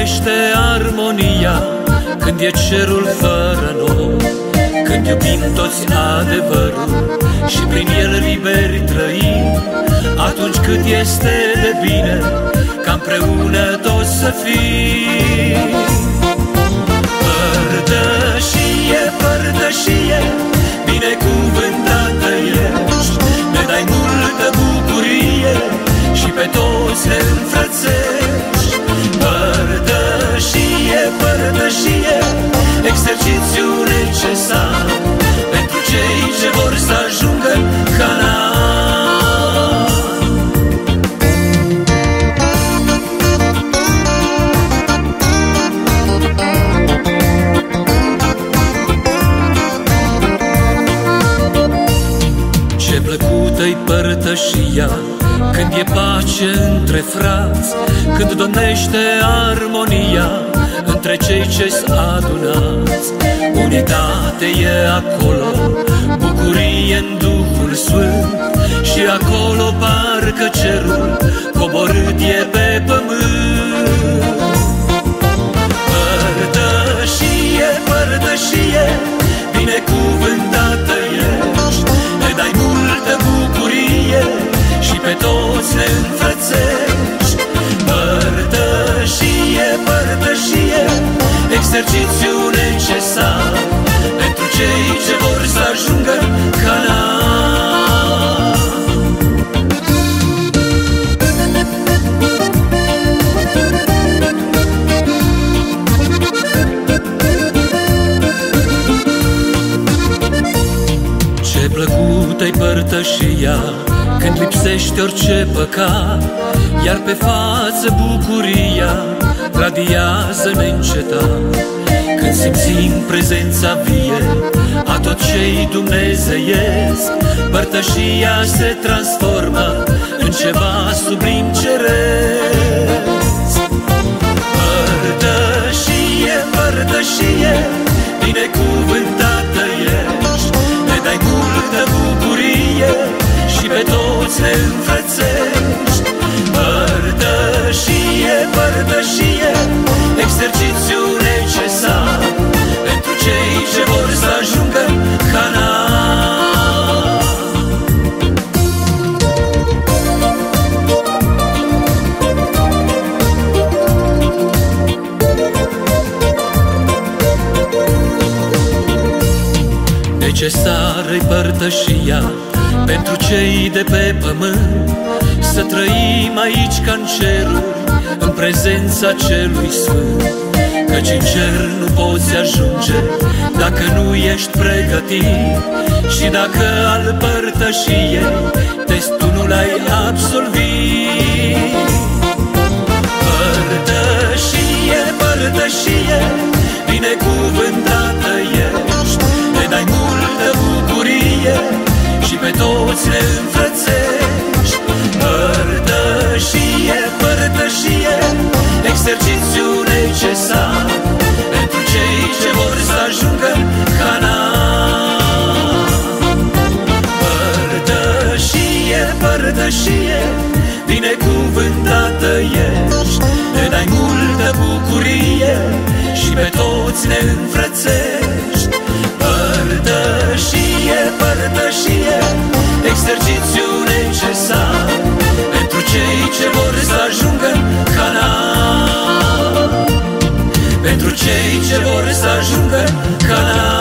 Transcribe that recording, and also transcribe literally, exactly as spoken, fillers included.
domnește armonia, când e cerul fără noi, când iubim toți adevărul și prin el liberi trăim, atunci cât este de bine ca împreună toți să fim. Părtășie, părtășie, binecuvântată ești, ne dai multă bucurie și pe toți ne înfrățești. Părtășie, părtășie, exercițiu necesar pentru cei ce vor să ajungă în Canaan. Ce plăcută-i părtășia când e pace între frați, când domnește armonia între cei ce-s adunați. Unitate e acolo, bucurie în Duhul Sfânt, și acolo parcă cerul coborât e pe pământ. Părtășie, părtășie, binecuvântată ești, ne dai multă bucurie și pe toți ne înfrățești. Părtășie, părtășie, exercițiu necesar pentru cei ce vor să ajungă în Canaan. Ce plăcută-i părtășia când lipsește orice păcat, iar pe față bucuria radiază neîncetat. Când simțim prezența vie a tot ce-i dumnezeiesc, părtășia se transformă în ceva sublim ceresc. Părtășie, părtășie, binecuvântată ești, ne dai multă bucurie și pe toți ne înfrățești. Părtășie, părtășie, exercițiu necesar pentru cei ce vor să ajungă în Canaan. Necesară-i părtășia pentru cei de pe pământ, să trăim aici ca în ceruri, în prezența celui Sfânt. Căci în cer nu poți ajunge dacă nu ești pregătit și dacă al părtășiei testul nu l-ai absolvit. Părtășie, părtășie, binecuvântată ești, ne dai multă bucurie și pe toți ne înfrățești. Părtășie, părtășie, exercițiu necesar pentru cei ce vor să ajungă în Canaan. Părtășie, părtășie, binecuvântată ești, ne dai multă bucurie și pe toți ne înfrățești. Părtășie, părtășie, exercițiu necesar pentru cei ce vor să ajungă în Canaan. Pentru cei ce vor să ajungă în Canaan.